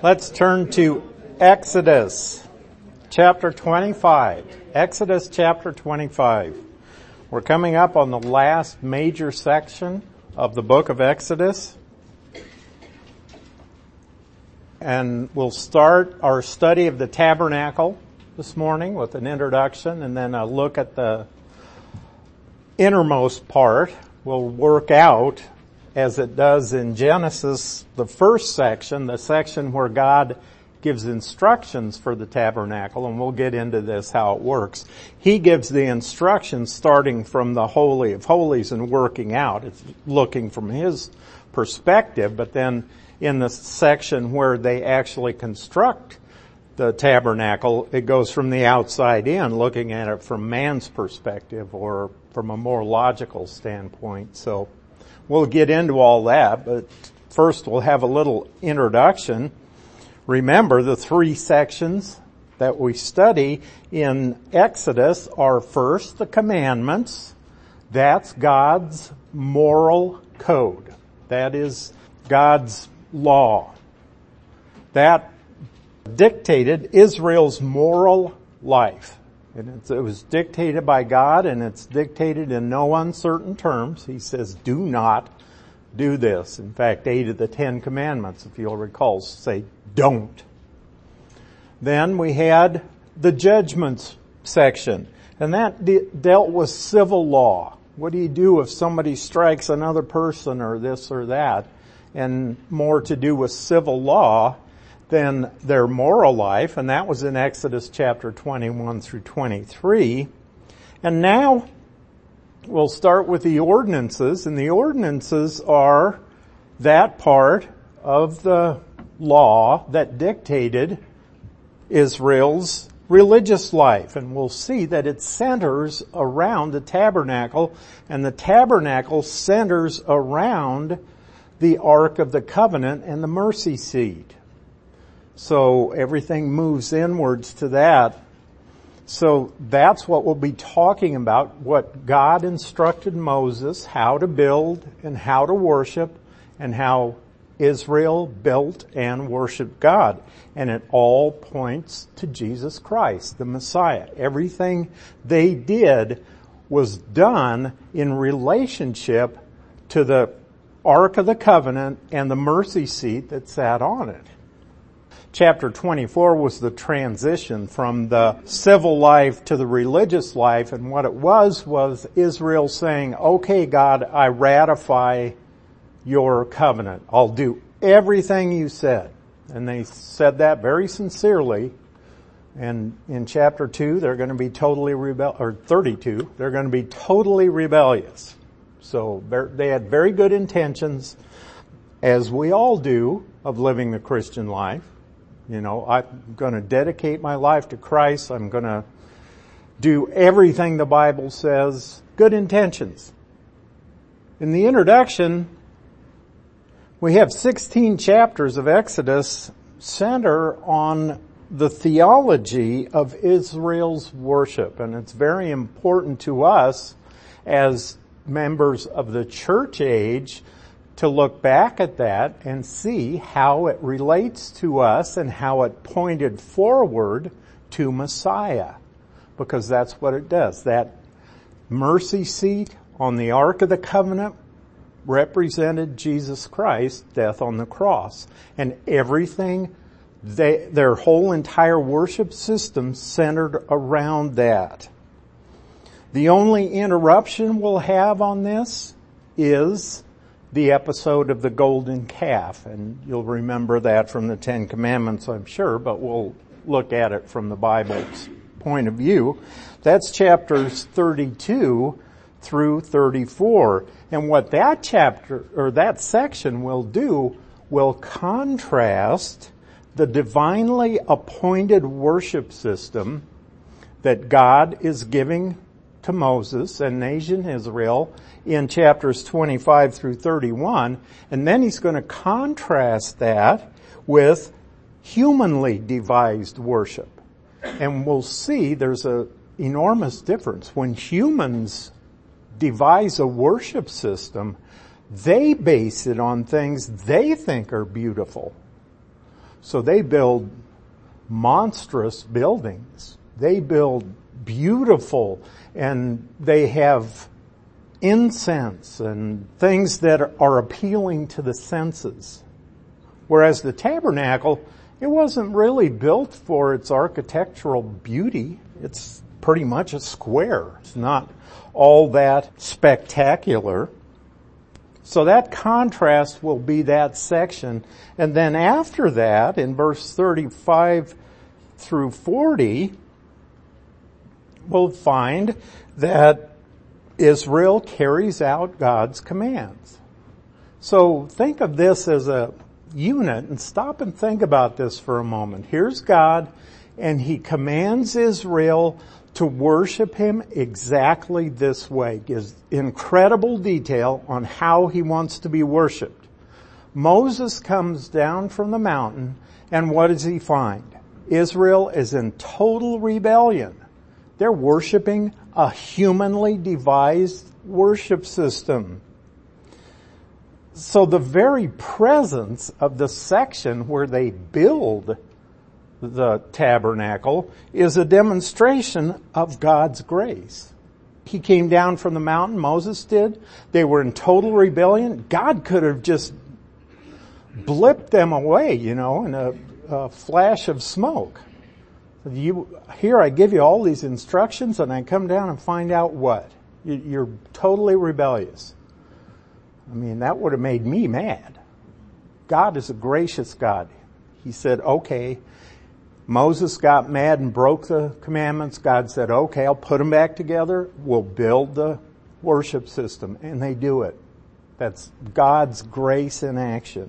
Let's turn to Exodus chapter 25. Exodus chapter 25. We're coming up on the last major section of the book of Exodus. And we'll start our study of the tabernacle this morning with an introduction and then a look at the innermost part. We'll work out, as it does in Genesis, the first section, the section where God gives instructions for the tabernacle, and we'll get into this, how it works. He gives the instructions starting from the Holy of Holies and working out. It's looking from his perspective, but then in the section where they actually construct the tabernacle, it goes from the outside in, looking at it from man's perspective or from a more logical standpoint. So we'll get into all that, but first we'll have a little introduction. Remember, the three sections that we study in Exodus are first the commandments. That's God's moral code. That is God's law. That dictated Israel's moral life. And it was dictated by God, and it's dictated in no uncertain terms. He says, do not do this. In fact, 8 of the 10 commandments, if you'll recall, say don't. Then we had the judgments section, and that dealt with civil law. What do you do if somebody strikes another person or this or that? And more to do with civil law than their moral life, and that was in Exodus chapter 21 through 23. And now we'll start with the ordinances, and the ordinances are that part of the law that dictated Israel's religious life. And we'll see that it centers around the tabernacle, and the tabernacle centers around the Ark of the Covenant and the mercy seat. So everything moves inwards to that. So that's what we'll be talking about, what God instructed Moses, how to build and how to worship, and how Israel built and worshiped God. And it all points to Jesus Christ, the Messiah. Everything they did was done in relationship to the Ark of the Covenant and the mercy seat that sat on it. Chapter 24 was the transition from the civil life to the religious life, and what it was Israel saying, okay, God, I ratify your covenant. I'll do everything you said. And they said that very sincerely. And in chapter 2, they're going to be totally 32, they're going to be totally rebellious. So they had very good intentions, as we all do, of living the Christian life. You know, I'm going to dedicate my life to Christ. I'm going to do everything the Bible says. Good intentions. In the introduction, we have 16 chapters of Exodus center on the theology of Israel's worship. And it's very important to us as members of the church age to look back at that and see how it relates to us and how it pointed forward to Messiah. Because that's what it does. That mercy seat on the Ark of the Covenant represented Jesus Christ's death on the cross. And everything, their whole entire worship system centered around that. The only interruption we'll have on this is the episode of the golden calf, and you'll remember that from the 10 Commandments, I'm sure, but we'll look at it from the Bible's point of view. That's chapters 32 through 34. And what that chapter, or that section will do, will contrast the divinely appointed worship system that God is giving to Moses and nation Israel in chapters 25 through 31, and then he's going to contrast that with humanly devised worship. And we'll see there's an enormous difference. When humans devise a worship system, they base it on things they think are beautiful. So they build monstrous buildings. They build beautiful, and they have incense and things that are appealing to the senses. Whereas the tabernacle, it wasn't really built for its architectural beauty. It's pretty much a square. It's not all that spectacular. So that contrast will be that section. And then after that, in verse 35 through 40, we'll find that Israel carries out God's commands. So think of this as a unit and stop and think about this for a moment. Here's God, and He commands Israel to worship Him exactly this way. Gives incredible detail on how He wants to be worshiped. Moses comes down from the mountain, and what does he find? Israel is in total rebellion. They're worshiping a humanly devised worship system. So the very presence of the section where they build the tabernacle is a demonstration of God's grace. He came down from the mountain, Moses did. They were in total rebellion. God could have just blipped them away, in a flash of smoke. Here I give you all these instructions and I come down and find out what? You're totally rebellious. I mean, that would have made me mad. God is a gracious God. He said, okay. Moses got mad and broke the commandments. God said, okay, I'll put them back together. We'll build the worship system. And they do it. That's God's grace in action.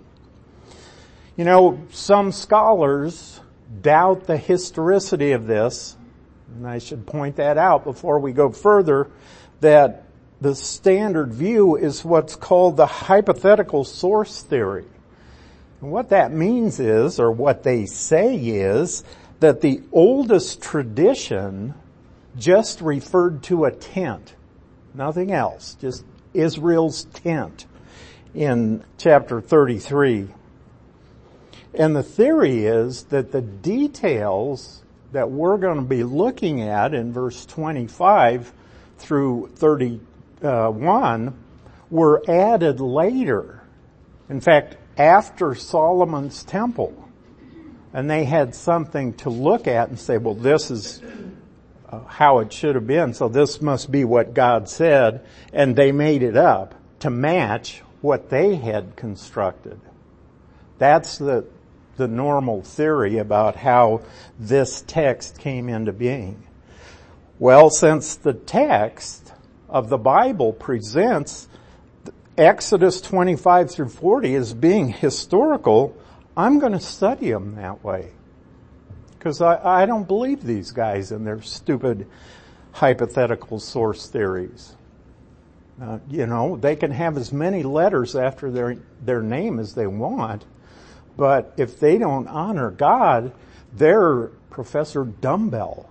Some scholars doubt the historicity of this, and I should point that out before we go further, that the standard view is what's called the hypothetical source theory. And what that means is, or what they say is, that the oldest tradition just referred to a tent, nothing else, just Israel's tent in chapter 33. And the theory is that the details that we're going to be looking at in verse 25 through 31 were added later. In fact, after Solomon's temple. And they had something to look at and say, well, this is how it should have been, so this must be what God said. And they made it up to match what they had constructed. That's the normal theory about how this text came into being. Well, since the text of the Bible presents Exodus 25 through 40 as being historical, I'm going to study them that way. Because I don't believe these guys and their stupid hypothetical source theories. They can have as many letters after their name as they want, but if they don't honor God, they're Professor Dumbbell.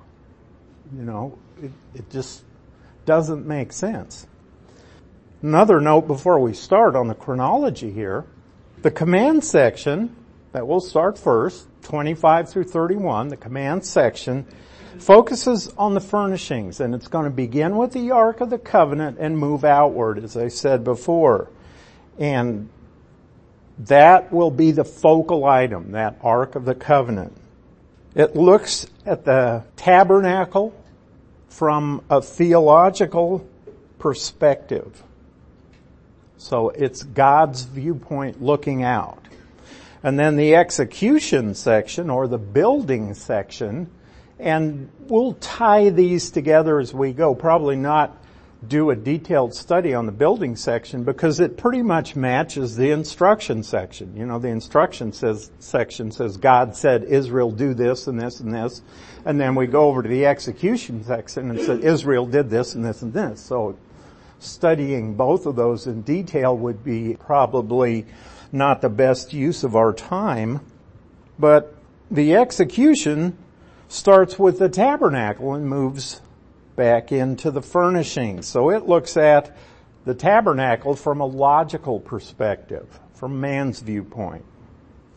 It just doesn't make sense. Another note before we start on the chronology here, the command section that we'll start first, 25 through 31, the command section focuses on the furnishings, and it's going to begin with the Ark of the Covenant and move outward, as I said before. And that will be the focal item, that Ark of the Covenant. It looks at the tabernacle from a theological perspective. So it's God's viewpoint looking out. And then the execution section, or the building section, and we'll tie these together as we go. Probably not do a detailed study on the building section because it pretty much matches the instruction section. The instruction section says God said Israel do this and this and this. And then we go over to the execution section and said Israel did this and this and this. So studying both of those in detail would be probably not the best use of our time. But the execution starts with the tabernacle and moves back into the furnishings. So it looks at the tabernacle from a logical perspective, from man's viewpoint.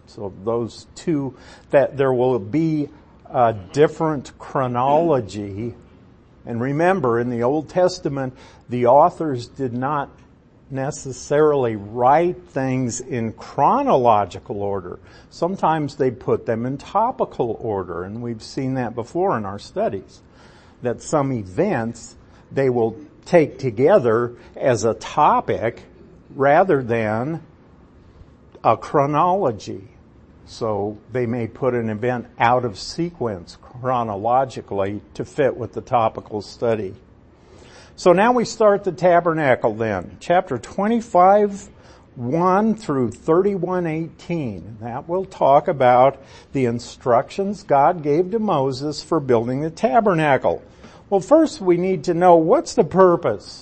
So those two, that there will be a different chronology. And remember, in the Old Testament, the authors did not necessarily write things in chronological order. Sometimes they put them in topical order, and we've seen that before in our studies, that some events they will take together as a topic rather than a chronology. So they may put an event out of sequence chronologically to fit with the topical study. So now we start the tabernacle then. Chapter 25, 1 through 31:18. That will talk about the instructions God gave to Moses for building the tabernacle. Well, first we need to know, what's the purpose?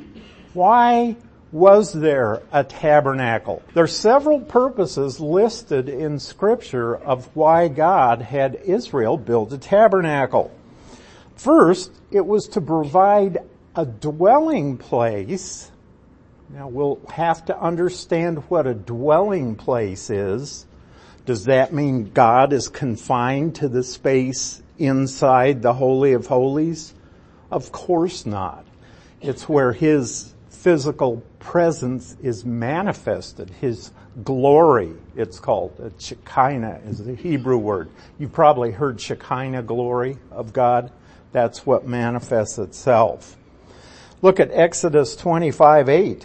Why was there a tabernacle? There are several purposes listed in Scripture of why God had Israel build a tabernacle. First, it was to provide a dwelling place. Now we'll have to understand what a dwelling place is. Does that mean God is confined to the space inside the Holy of Holies? Of course not. It's where His physical presence is manifested. His glory, it's called. Shekinah is the Hebrew word. You've probably heard Shekinah glory of God. That's what manifests itself. Look at Exodus 25:8.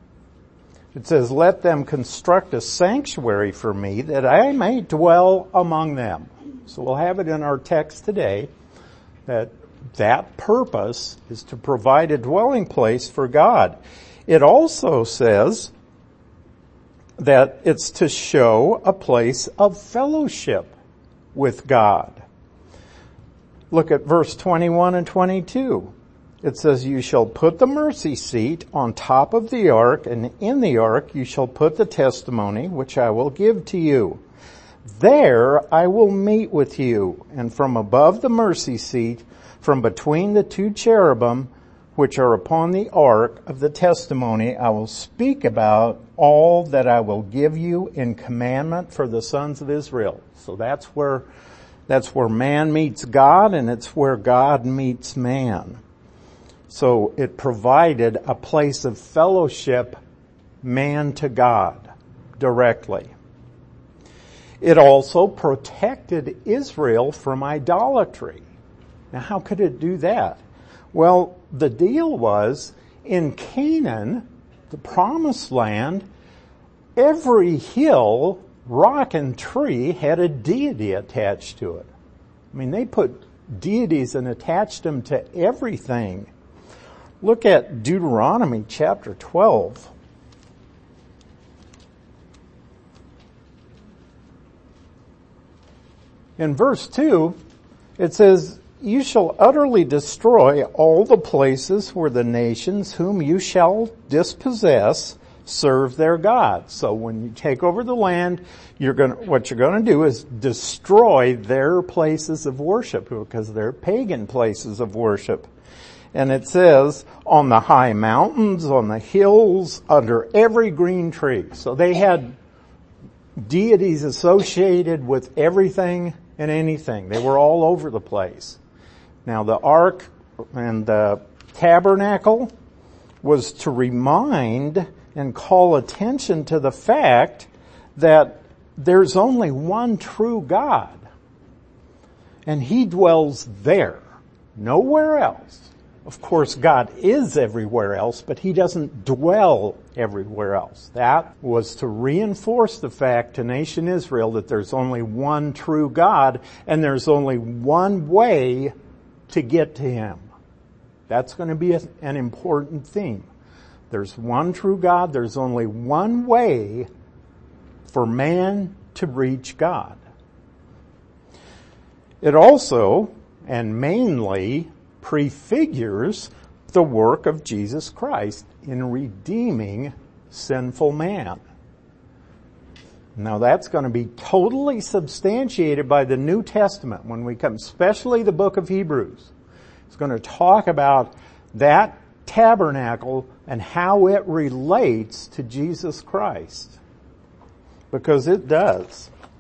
It says, "Let them construct a sanctuary for me that I may dwell among them." So we'll have it in our text today that purpose is to provide a dwelling place for God. It also says that it's to show a place of fellowship with God. Look at verse 21 and 22. It says, "You shall put the mercy seat on top of the ark, and in the ark you shall put the testimony which I will give to you. There I will meet with you, and from above the mercy seat, from between the two cherubim which are upon the ark of the testimony, I will speak about all that I will give you in commandment for the sons of Israel." So that's where man meets God, and it's where God meets man. So it provided a place of fellowship, man to God, directly. It also protected Israel from idolatry. Now, how could it do that? Well, the deal was, in Canaan, the promised land, every hill, rock, and tree had a deity attached to it. I mean, they put deities and attached them to everything. Look at Deuteronomy chapter 12. In verse 2, it says, "You shall utterly destroy all the places where the nations whom you shall dispossess serve their gods." So when you take over the land, what you're going to do is destroy their places of worship, because they're pagan places of worship. And it says, on the high mountains, on the hills, under every green tree. So they had deities associated with everything and anything. They were all over the place. Now the ark and the tabernacle was to remind and call attention to the fact that there's only one true God. And He dwells there, nowhere else. Of course, God is everywhere else, but He doesn't dwell everywhere else. That was to reinforce the fact to nation Israel that there's only one true God, and there's only one way to get to Him. That's going to be an important theme. There's one true God. There's only one way for man to reach God. It also, and mainly, prefigures the work of Jesus Christ in redeeming sinful man. Now that's going to be totally substantiated by the New Testament when we come, especially the book of Hebrews. It's going to talk about that tabernacle and how it relates to Jesus Christ. Because it does.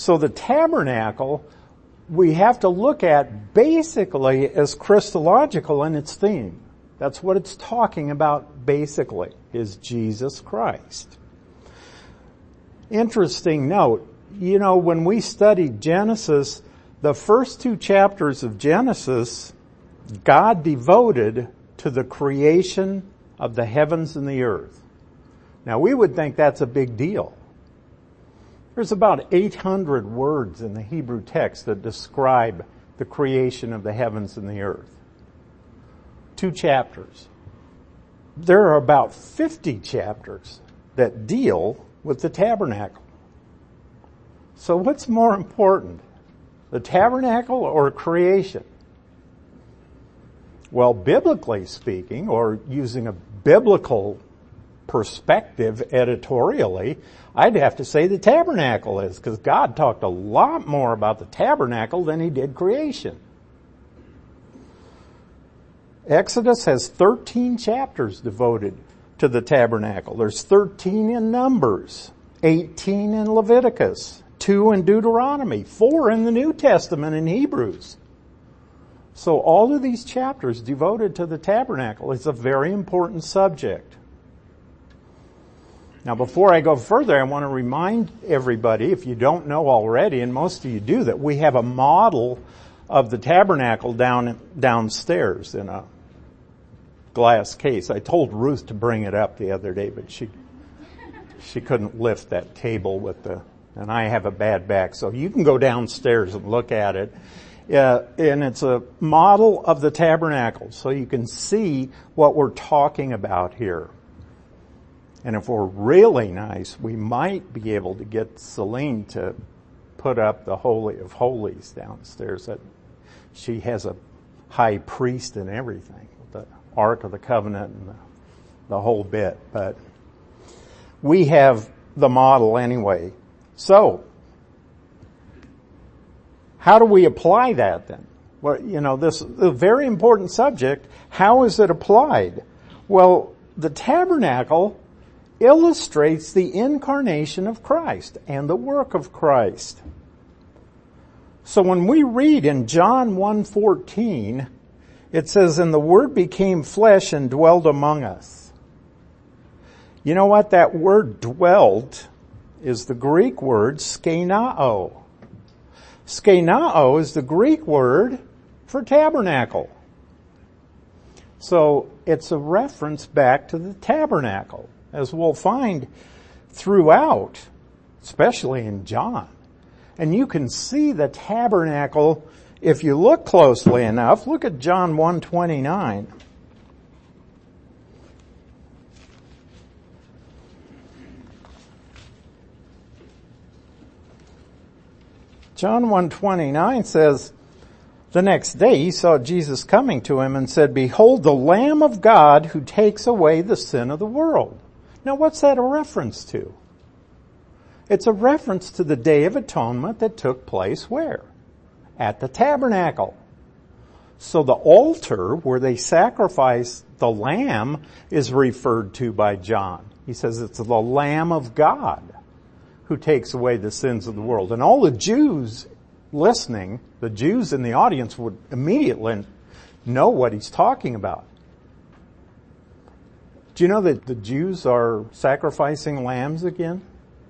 So the tabernacle, we have to look at basically as Christological in its theme. That's what it's talking about basically, is Jesus Christ. Interesting note, when we studied Genesis, the first 2 chapters of Genesis, God devoted to the creation of the heavens and the earth. Now we would think that's a big deal. There's about 800 words in the Hebrew text that describe the creation of the heavens and the earth. 2 chapters. There are about 50 chapters that deal with the tabernacle. So what's more important, the tabernacle or creation? Well, biblically speaking, or using a biblical perspective editorially, I'd have to say the tabernacle is, because God talked a lot more about the tabernacle than he did creation. Exodus has 13 chapters devoted to the tabernacle. There's 13 in Numbers, 18 in Leviticus, 2 in Deuteronomy, 4 in the New Testament in Hebrews. So all of these chapters devoted to the tabernacle is a very important subject. Now before I go further, I want to remind everybody, if you don't know already, and most of you do, that we have a model of the tabernacle downstairs in a glass case. I told Ruth to bring it up the other day, but she couldn't lift that table and I have a bad back, so you can go downstairs and look at it. And it's a model of the tabernacle, so you can see what we're talking about here. And if we're really nice, we might be able to get Celine to put up the Holy of Holies downstairs. She has a high priest and everything, the Ark of the Covenant and the whole bit. But we have the model anyway. So, how do we apply that then? Well, this is a very important subject. How is it applied? Well, the tabernacle illustrates the incarnation of Christ and the work of Christ. So when we read in John 1:14, it says, "And the Word became flesh and dwelled among us." You know what? That word dwelt is the Greek word skenao. Skenao is the Greek word for tabernacle. So it's a reference back to the tabernacle, as we'll find throughout, especially in John. And you can see the tabernacle if you look closely enough. Look at John 1:29. John 1:29 says, "The next day he saw Jesus coming to him and said, 'Behold, the Lamb of God who takes away the sin of the world.'" Now what's that a reference to? It's a reference to the Day of Atonement that took place where? At the tabernacle. So the altar where they sacrifice the lamb is referred to by John. He says it's the Lamb of God who takes away the sins of the world. And all the Jews listening, the Jews in the audience would immediately know what he's talking about. Do you know that the Jews are sacrificing lambs again?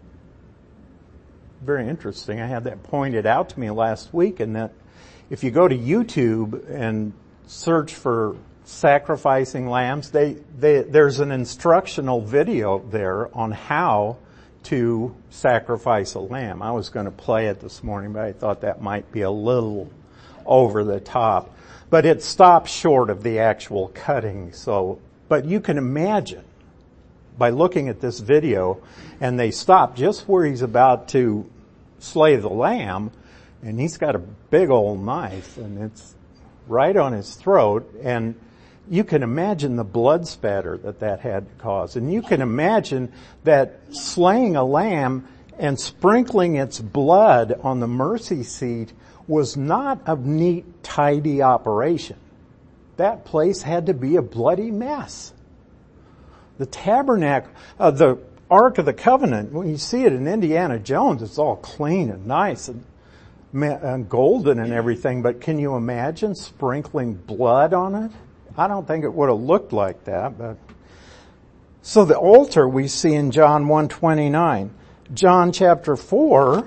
Very interesting. I had that pointed out to me last week, and that if you go to YouTube and search for sacrificing lambs, there's an instructional video there on how to sacrifice a lamb. I was going to play it this morning, but I thought that might be a little over the top. But it stops short of the actual cutting. But you can imagine by looking at this video, and they stop just where he's about to slay the lamb, and he's got a big old knife, and it's right on his throat, and you can imagine the blood spatter that had to cause. And you can imagine that slaying a lamb and sprinkling its blood on the mercy seat was not a neat, tidy operation. That place had to be a bloody mess. The tabernacle, the Ark of the Covenant, when you see it in Indiana Jones, it's all clean and nice and golden and everything, but can you imagine sprinkling blood on it? I don't think it would have looked like that, but. So the altar we see in John 1:29. John chapter 4,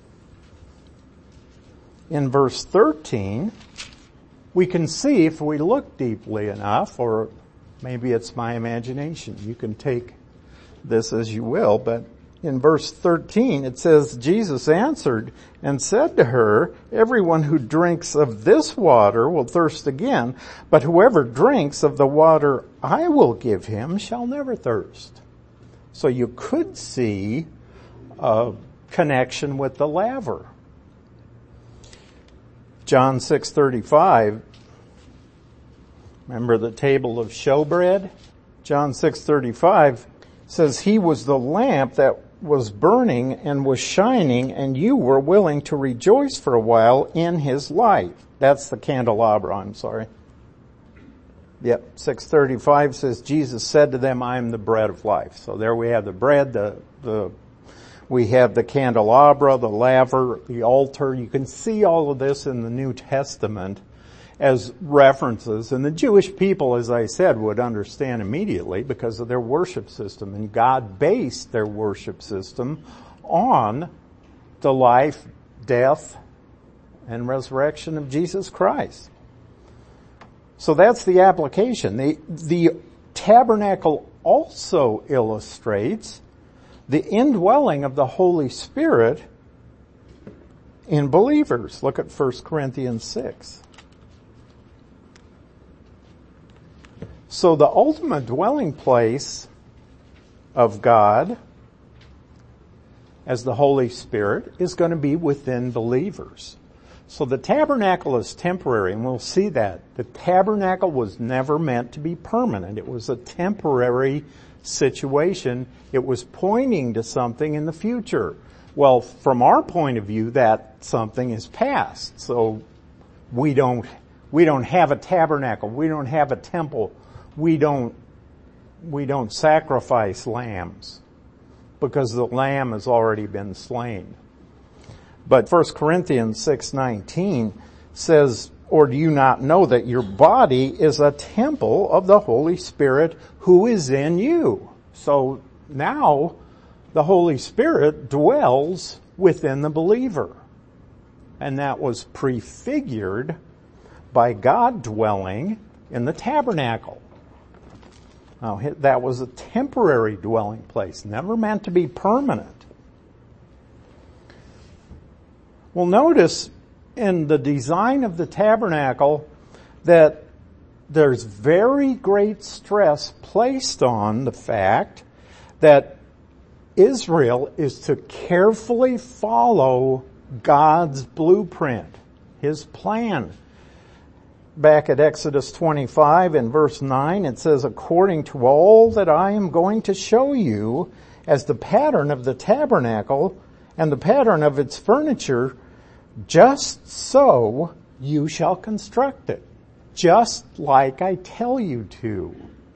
in verse 13, we can see if we look deeply enough, or maybe it's my imagination. You can take this as you will, but in verse 13 it says, Jesus answered and said to her, everyone who drinks of this water will thirst again, but whoever drinks of the water I will give him shall never thirst. So you could see a connection with the laver. John 6:35, remember the table of showbread? John 6:35 says, he was the lamp that was burning and was shining, and you were willing to rejoice for a while in his light. That's the candelabra, I'm sorry. Yep, 6:35 says, Jesus said to them, I am the bread of life. So there we have the bread, we have the candelabra, the laver, the altar. You can see all of this in the New Testament as references. And the Jewish people, as I said, would understand immediately because of their worship system. And God based their worship system on the life, death, and resurrection of Jesus Christ. So that's the application. The tabernacle also illustrates the indwelling of the Holy Spirit in believers. Look at 1 Corinthians 6. So the ultimate dwelling place of God as the Holy Spirit is going to be within believers. So the tabernacle is temporary, and we'll see that. The tabernacle was never meant to be permanent. It was a temporary situation. It was pointing to something in the future. Well, from our point of view, that something is past. So we don't have a tabernacle. We don't have a temple. We don't sacrifice lambs because the lamb has already been slain. But 1 Corinthians 6:19 says, or do you not know that your body is a temple of the Holy Spirit who is in you? So now the Holy Spirit dwells within the believer. And that was prefigured by God dwelling in the tabernacle. Now, that was a temporary dwelling place, never meant to be permanent. Well, notice in the design of the tabernacle that there's very great stress placed on the fact that Israel is to carefully follow God's blueprint, His plan. Back at Exodus 25 in verse 9, it says, according to all that I am going to show you as the pattern of the tabernacle and the pattern of its furniture, just so you shall construct it, just like I tell you to.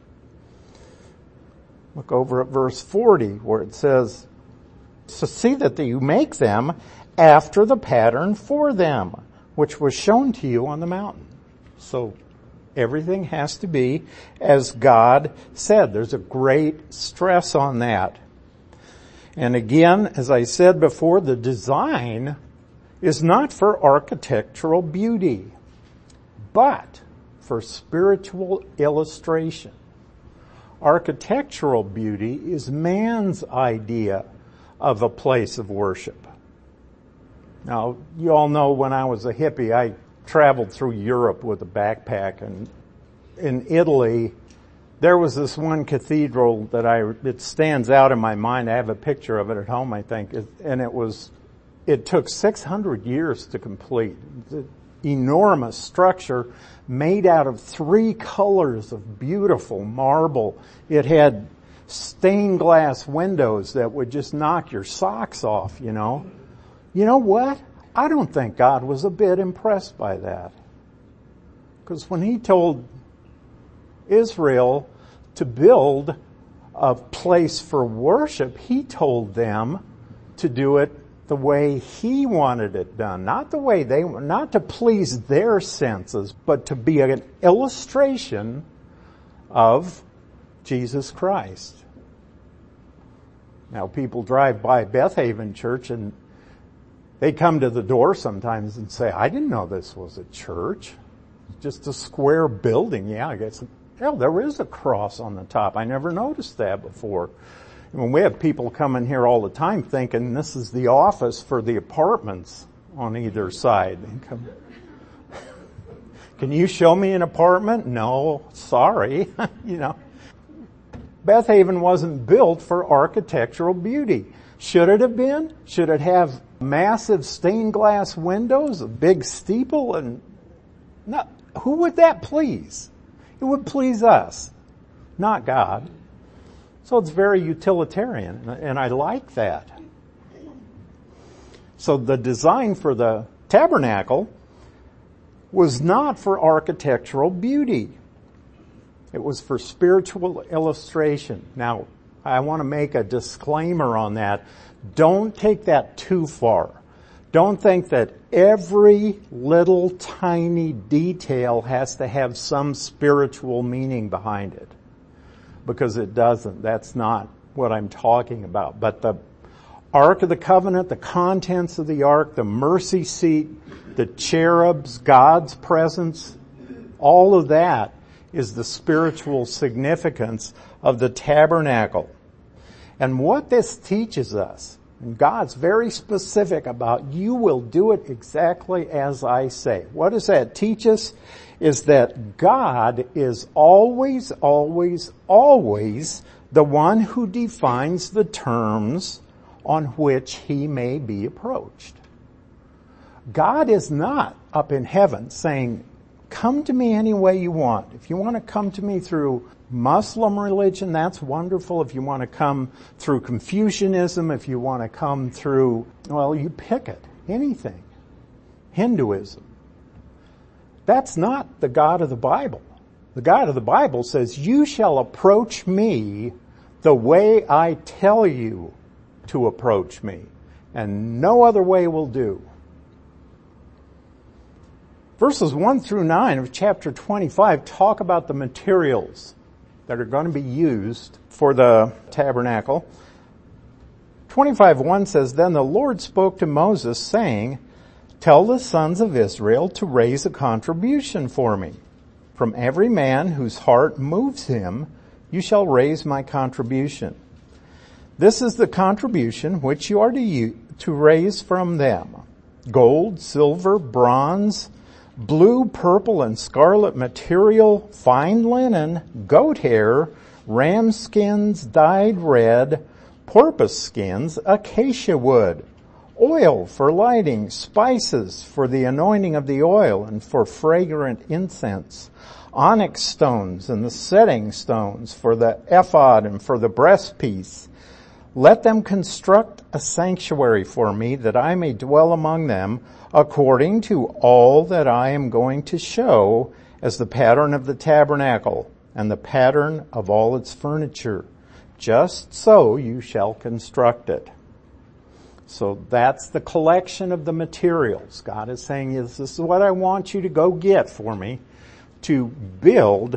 Look over at verse 40 where it says, so see that you make them after the pattern for them, which was shown to you on the mountain. So everything has to be as God said. There's a great stress on that. And again, as I said before, the design is not for architectural beauty, but for spiritual illustration. Architectural beauty is man's idea of a place of worship. Now, you all know when I was a hippie, I traveled through Europe with a backpack, and in Italy, there was this one cathedral that it stands out in my mind. I have a picture of it at home, I think, and it took 600 years to complete. It's an enormous structure made out of 3 colors of beautiful marble. It had stained glass windows that would just knock your socks off, you know. You know what? I don't think God was a bit impressed by that. Because when He told Israel to build a place for worship, he told them to do it the way he wanted it done. Not the way not to please their senses, but to be an illustration of Jesus Christ. Now, people drive by Beth Haven Church and they come to the door sometimes and say, I didn't know this was a church. It's just a square building. Yeah, I guess, hell, there is a cross on the top. I never noticed that before. When we have people coming here all the time thinking this is the office for the apartments on either side. They come, can you show me an apartment? No, sorry. Beth Haven wasn't built for architectural beauty. Should it have been? Should it have massive stained glass windows, a big steeple, and no, who would that please? It would please us, not God. So it's very utilitarian, and I like that. So the design for the tabernacle was not for architectural beauty. It was for spiritual illustration. Now, I want to make a disclaimer on that. Don't take that too far. Don't think that every little tiny detail has to have some spiritual meaning behind it. Because it doesn't. That's not what I'm talking about. But the Ark of the Covenant, the contents of the Ark, the mercy seat, the cherubs, God's presence, all of that is the spiritual significance of the tabernacle. And what this teaches us, and God's very specific about, you will do it exactly as I say. What does that teach us? Is that God is always, always, always the one who defines the terms on which he may be approached. God is not up in heaven saying, come to me any way you want. If you want to come to me through Muslim religion, that's wonderful. If you want to come through Confucianism, if you want to come through, well, you pick it. Anything. Hinduism. That's not the God of the Bible. The God of the Bible says, you shall approach me the way I tell you to approach me, and no other way will do. Verses 1 through 9 of chapter 25 talk about the materials that are going to be used for the tabernacle. 25:1 says, Then the Lord spoke to Moses, saying, Tell the sons of Israel to raise a contribution for me. From every man whose heart moves him, you shall raise my contribution. This is the contribution which you are to raise from them. Gold, silver, bronze, blue, purple, and scarlet material, fine linen, goat hair, ram skins dyed red, porpoise skins, acacia wood, oil for lighting, spices for the anointing of the oil and for fragrant incense, onyx stones and the setting stones for the ephod and for the breastpiece. Let them construct a sanctuary for me that I may dwell among them according to all that I am going to show as the pattern of the tabernacle and the pattern of all its furniture. Just so you shall construct it. So that's the collection of the materials. God is saying, this is what I want you to go get for me to build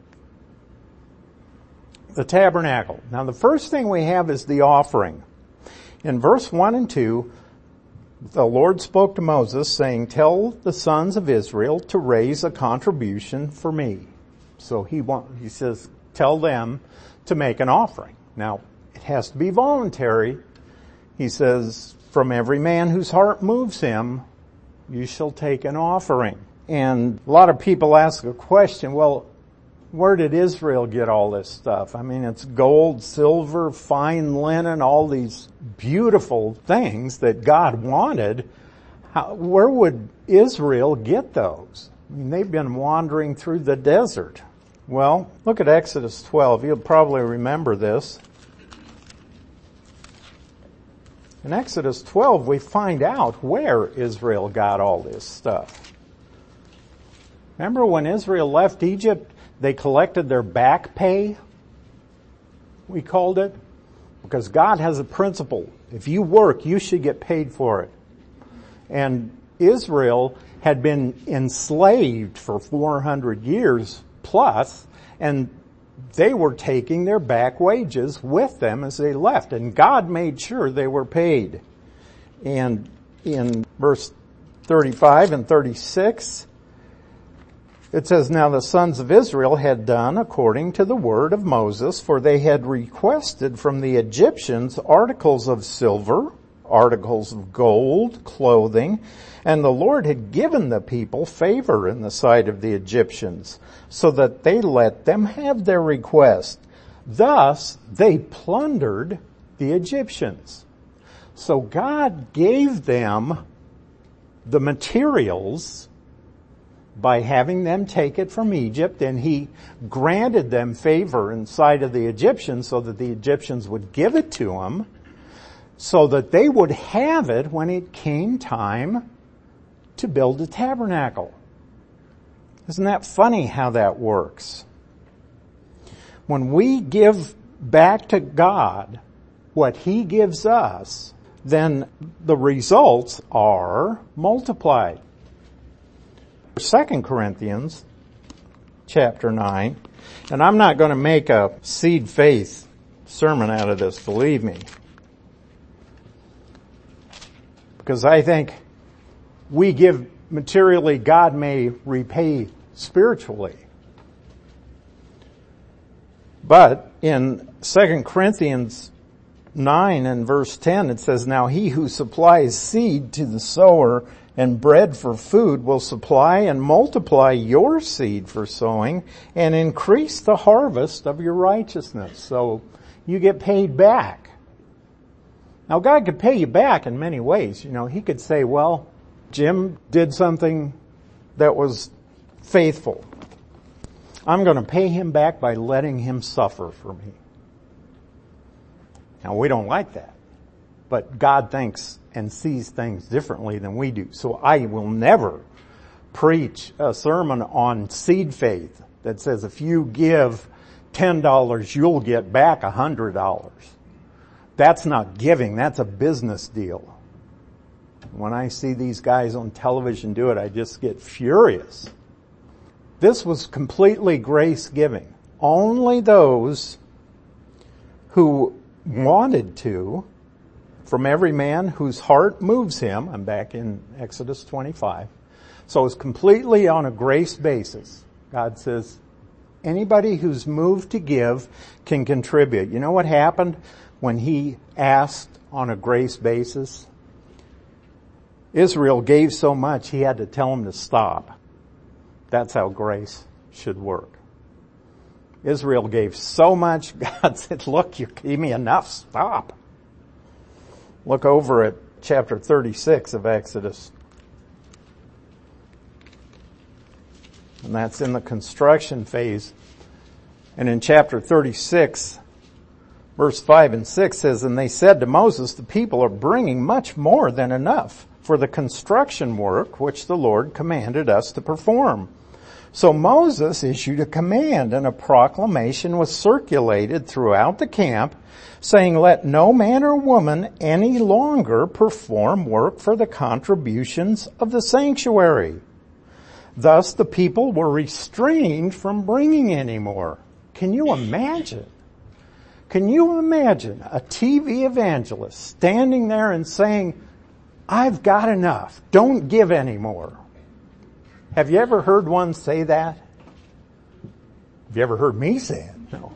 the tabernacle. Now the first thing we have is the offering. In verse 1 and 2, the Lord spoke to Moses saying, Tell the sons of Israel to raise a contribution for me. So he says, tell them to make an offering. Now, it has to be voluntary. He says, from every man whose heart moves him, you shall take an offering. And a lot of people ask a question, well, where did Israel get all this stuff? I mean, it's gold, silver, fine linen, all these beautiful things that God wanted. Where would Israel get those? I mean, they've been wandering through the desert. Well, look at Exodus 12. You'll probably remember this. In Exodus 12, we find out where Israel got all this stuff. Remember when Israel left Egypt, they collected their back pay? we called it? Because God has a principle. If you work, you should get paid for it. And Israel had been enslaved for 400 years plus, and they were taking their back wages with them as they left. And God made sure they were paid. And in verse 35 and 36, it says, "Now the sons of Israel had done according to the word of Moses, for they had requested from the Egyptians articles of silver, articles of gold, clothing, and the Lord had given the people favor in the sight of the Egyptians, so that they let them have their request. Thus they plundered the Egyptians." So God gave them the materials by having them take it from Egypt, and He granted them favor in sight of the Egyptians so that the Egyptians would give it to them, so that they would have it when it came time to build the tabernacle. Isn't that funny how that works? When we give back to God what He gives us, then the results are multiplied. 2 Corinthians chapter 9, and I'm not going to make a seed faith sermon out of this, believe me. Because I think we give materially, God may repay spiritually. But in 2 Corinthians 9 and verse 10, it says, "Now he who supplies seed to the sower and bread for food will supply and multiply your seed for sowing and increase the harvest of your righteousness." So you get paid back. Now God could pay you back in many ways. You know, He could say, well, Jim did something that was faithful. I'm going to pay him back by letting him suffer for me. Now we don't like that. But God thinks and sees things differently than we do. So I will never preach a sermon on seed faith that says if you give $10, you'll get back $100. That's not giving, that's a business deal. When I see these guys on television do it, I just get furious. This was completely grace giving. Only those who wanted to, from every man whose heart moves him, I'm back in Exodus 25. So it's completely on a grace basis. God says, anybody who's moved to give can contribute. You know what happened when He asked on a grace basis? Israel gave so much, He had to tell them to stop. That's how grace should work. Israel gave so much, God said, look, you gave me enough, stop. Look over at chapter 36 of Exodus. And that's in the construction phase. And in chapter 36, verse 5 and 6 says, "And they said to Moses, the people are bringing much more than enough for the construction work which the Lord commanded us to perform. So Moses issued a command, and a proclamation was circulated throughout the camp, saying, let no man or woman any longer perform work for the contributions of the sanctuary. Thus the people were restrained from bringing any more." Can you imagine? Can you imagine a TV evangelist standing there and saying, I've got enough, don't give any more? Have you ever heard one say that? Have you ever heard me say it? No.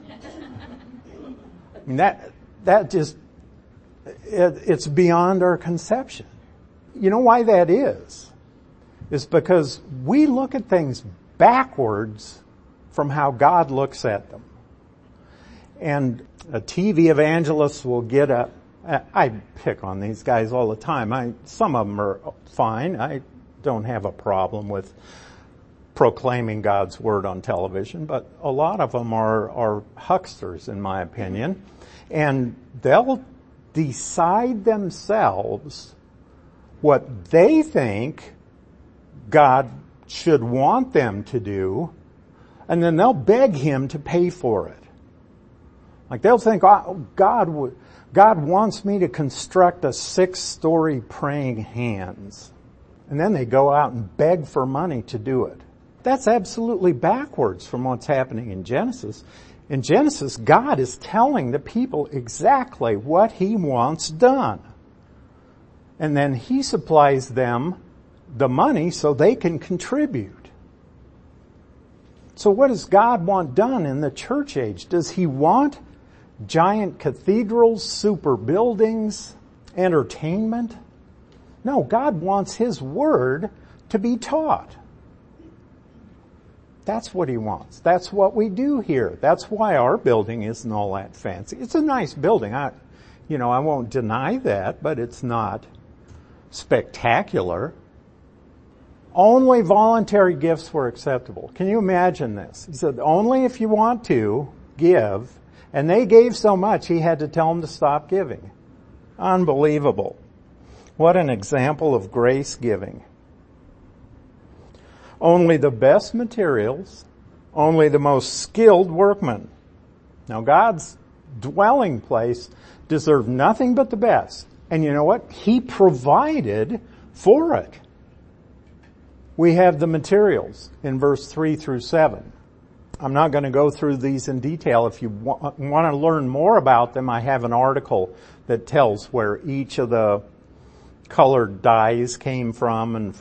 I mean, that just, it's beyond our conception. You know why that is? It's because we look at things backwards from how God looks at them. And a TV evangelist will get up. I pick on these guys all the time. Some of them are fine. I don't have a problem with proclaiming God's word on television, but a lot of them are hucksters, in my opinion. And they'll decide themselves what they think God should want them to do, and then they'll beg Him to pay for it. Like they'll think, oh, God wants me to construct a 6-story praying hands. And then they go out and beg for money to do it. That's absolutely backwards from what's happening in Genesis. In Genesis, God is telling the people exactly what He wants done. And then He supplies them the money so they can contribute. So what does God want done in the church age? Does He want giant cathedrals, super buildings, entertainment? No, God wants His Word to be taught. That's what He wants. That's what we do here. That's why our building isn't all that fancy. It's a nice building. I won't deny that, but it's not spectacular. Only voluntary gifts were acceptable. Can you imagine this? He said, only if you want to give. And they gave so much, He had to tell them to stop giving. Unbelievable. What an example of grace giving. Only the best materials, only the most skilled workmen. Now God's dwelling place deserved nothing but the best. And you know what? He provided for it. We have the materials in verse 3 through 7. I'm not going to go through these in detail. If you want to learn more about them, I have an article that tells where each of the colored dyes came from, and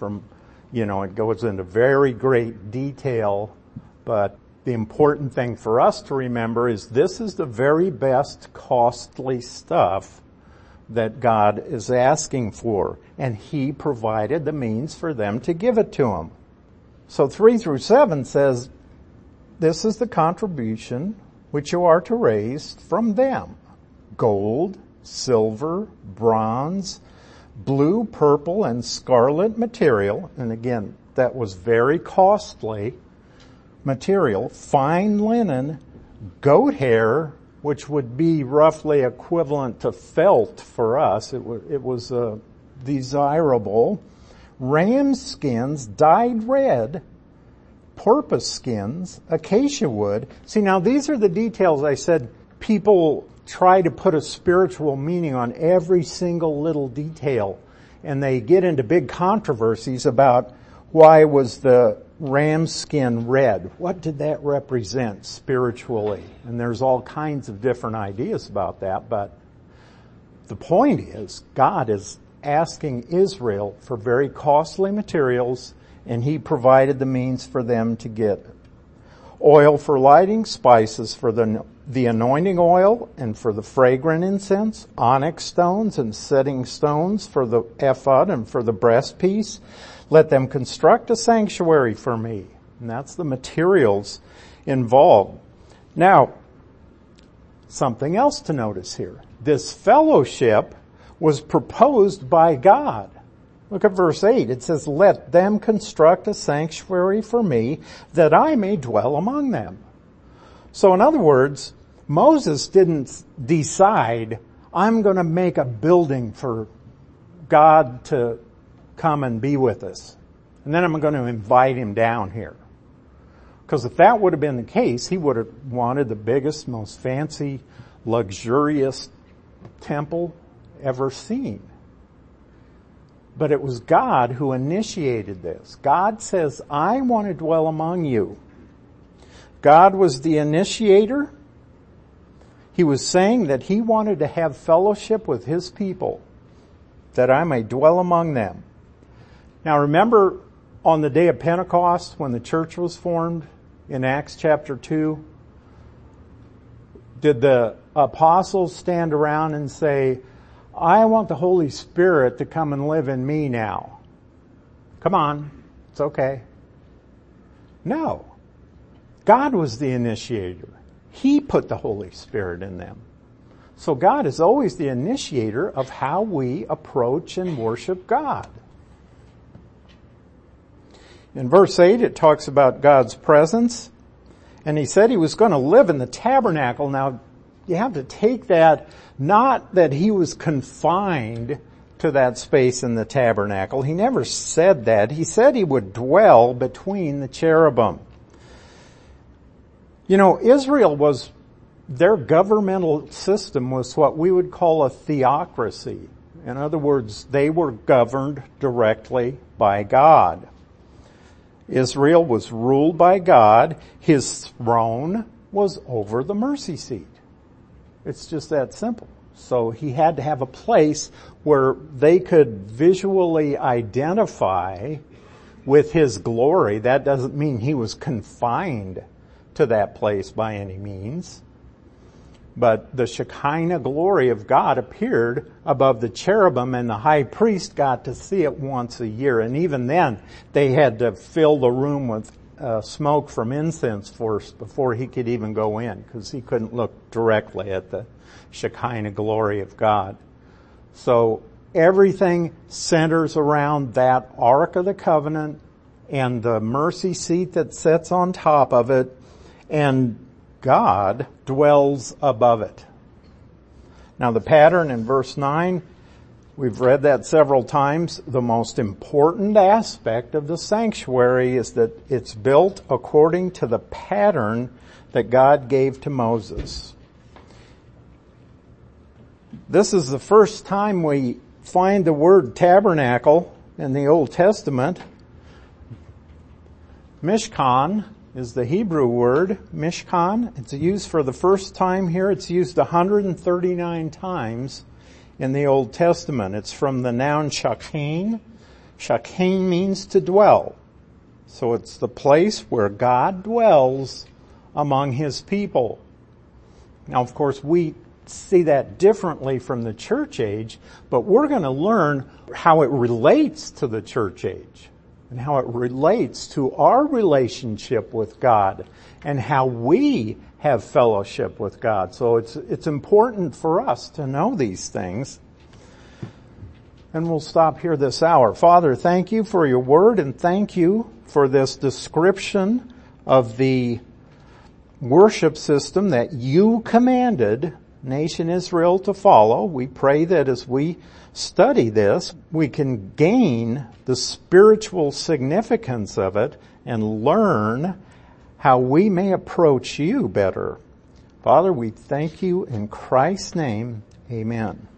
it goes into very great detail. But the important thing for us to remember is this is the very best costly stuff that God is asking for, and He provided the means for them to give it to Him. So 3 through 7 says, this is the contribution which you are to raise from them: gold, silver, bronze, blue, purple, and scarlet material. And again, that was very costly material. Fine linen, goat hair, which would be roughly equivalent to felt for us. It was desirable. Ram skins dyed red, porpoise skins, acacia wood. See, now these are the details I said people try to put a spiritual meaning on every single little detail, and they get into big controversies about why was the ram skin red. What did that represent spiritually? And there's all kinds of different ideas about that, but the point is God is asking Israel for very costly materials, and He provided the means for them to get it. Oil for lighting, spices for the anointing oil and for the fragrant incense, onyx stones and setting stones for the ephod and for the breastpiece. Let them construct a sanctuary for me. And that's the materials involved. Now, something else to notice here. This fellowship was proposed by God. Look at verse 8. It says, let them construct a sanctuary for me that I may dwell among them. So in other words, Moses didn't decide, I'm going to make a building for God to come and be with us, and then I'm going to invite Him down here. Because if that would have been the case, He would have wanted the biggest, most fancy, luxurious temple ever seen. But it was God who initiated this. God says, I want to dwell among you. God was the initiator. He was saying that He wanted to have fellowship with His people, that I may dwell among them. Now remember on the day of Pentecost when the church was formed in Acts chapter 2, did the apostles stand around and say, I want the Holy Spirit to come and live in me now? Come on, it's okay. No. God was the initiator. He put the Holy Spirit in them. So God is always the initiator of how we approach and worship God. In verse 8, it talks about God's presence. And He said He was going to live in the tabernacle. Now, you have to take that, not that He was confined to that space in the tabernacle. He never said that. He said He would dwell between the cherubim. You know, Israel was their governmental system was what we would call a theocracy. In other words, they were governed directly by God. Israel was ruled by God. His throne was over the mercy seat. It's just that simple. So he had to have a place where they could visually identify with his glory. That doesn't mean he was confined to that place by any means. But the Shekinah glory of God appeared above the cherubim, and the high priest got to see it once a year. And even then, they had to fill the room with smoke from incense first before he could even go in, because he couldn't look directly at the Shekinah glory of God. So everything centers around that Ark of the Covenant and the mercy seat that sits on top of it, and God dwells above it. Now the pattern in verse 9, we've read that several times. The most important aspect of the sanctuary is that it's built according to the pattern that God gave to Moses. This is the first time we find the word tabernacle in the Old Testament. Mishkan is the Hebrew word, Mishkan. It's used for the first time here. It's used 139 times in the Old Testament. It's from the noun shakhen. Shakhen means to dwell. So it's the place where God dwells among his people. Now, of course, we see that differently from the church age, but we're going to learn how it relates to the church age and how it relates to our relationship with God and how we have fellowship with God. So it's important for us to know these things. And we'll stop here this hour. Father, thank you for your word, and thank you for this description of the worship system that you commanded nation Israel to follow. We pray that as we study this, we can gain the spiritual significance of it and learn how we may approach you better. Father, we thank you in Christ's name. Amen.